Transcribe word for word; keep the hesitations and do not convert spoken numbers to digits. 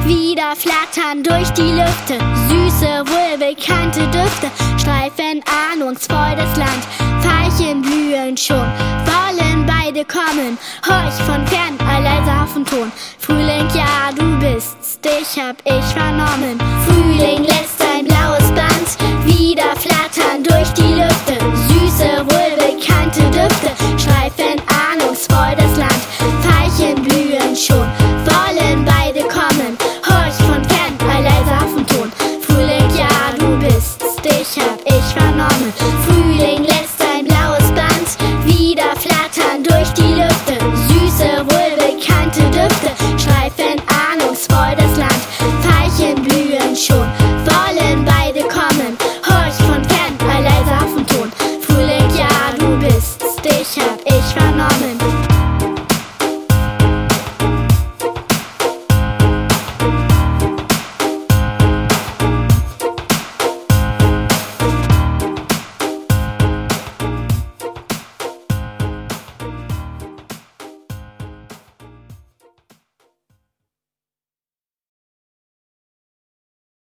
Wieder flattern durch die Lüfte süße, wohlbekannte Düfte, streifen ahnungsvoll das Land. Veilchen blühen schon, wollen beide kommen. Horch von fern, ein leiser Hafenton. Frühling, ja, du bist's, dich hab ich vernommen. Frühling lässt ein blaues Band wieder flattern durch die Lüfte. Süße, wohlbekannte Düfte streifen ahnungsvoll das Land. Veilchen blühen schon, wollen beide kommen. Horch von fern, ein leiser Hafenton. Frühling, ja, du bist's, dich hab ich vernommen. Frühling lässt ein blaues Band wieder flattern durch die Lüfte. Süße, wohlbekannte Düfte streifen ahnungsvoll das Land. Veilchen blühen schon, wollen beide kommen. Horch von fern, ein leiser Hafenton. Frühling, ja, du bist's, dich hab ich vernommen.